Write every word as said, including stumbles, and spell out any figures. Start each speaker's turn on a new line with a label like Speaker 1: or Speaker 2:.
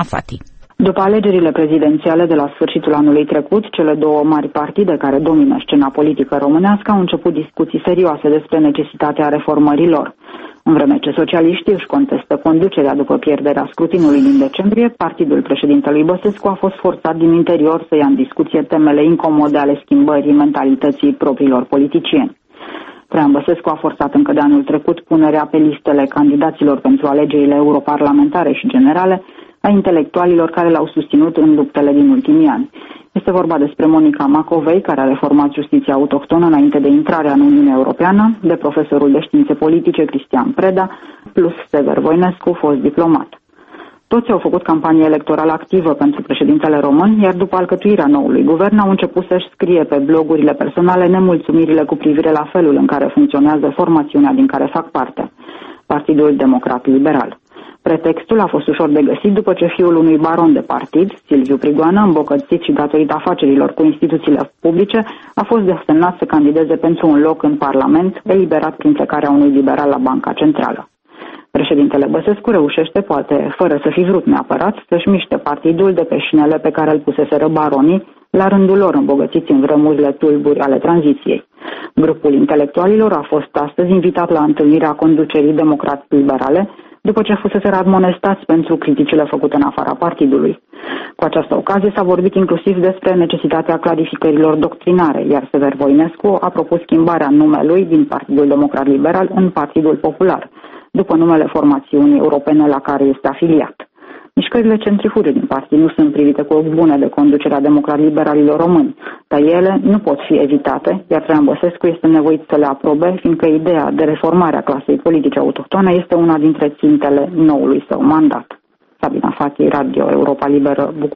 Speaker 1: Fati.
Speaker 2: După alegerile prezidențiale de la sfârșitul anului trecut, cele două mari partide care domină scena politică românească au început discuții serioase despre necesitatea reformărilor. În vreme ce socialiștii își contestă conducerea după pierderea scrutinului din decembrie, partidul președintelui Băsescu a fost forțat din interior să ia în discuție temele incomode ale schimbării mentalității propriilor politicieni. Traian Băsescu a forțat încă de anul trecut punerea pe listele candidaților pentru alegerile europarlamentare și generale a intelectualilor care l-au susținut în luptele din ultimii ani. Este vorba despre Monica Macovei, care a reformat justiția autohtonă înainte de intrarea în Uniunea Europeană, de profesorul de științe politice Cristian Preda, plus Sever Voinescu, fost diplomat. Toți au făcut campanie electorală activă pentru președintele român, iar după alcătuirea noului guvern au început să-și scrie pe blogurile personale nemulțumirile cu privire la felul în care funcționează formațiunea din care fac parte, Partidul Democrat Liberal. Pretextul a fost ușor de găsit după ce fiul unui baron de partid, Silviu Prigoană, îmbogățit și datorită afacerilor cu instituțiile publice, a fost desemnat să candideze pentru un loc în Parlament, eliberat prin plecarea unui liberal la Banca Centrală. Președintele Băsescu reușește, poate fără să fi vrut neapărat, să-și miște partidul de pe șinele pe care îl puseseră baronii, la rândul lor îmbogățiți în vremurile tulburi ale tranziției. Grupul intelectualilor a fost astăzi invitat la întâlnirea conducerii democrat-liberale, după ce fusese admonestați pentru criticile făcute în afara partidului. Cu această ocazie s-a vorbit inclusiv despre necesitatea clarificărilor doctrinare, iar Sever Voinescu a propus schimbarea numelui din Partidul Democrat Liberal în Partidul Popular, după numele formațiunii europene la care este afiliat. Mișcările centrifuge din partid nu sunt privite cu ochi bune de conducerea democrat-liberalilor români, dar ele nu pot fi evitate, iar Traian Băsescu este nevoit să le aprobe, fiindcă ideea de reformare a clasei politice autohtone este una dintre țintele noului său mandat. Sabina Fati, Radio Europa Liberă, București.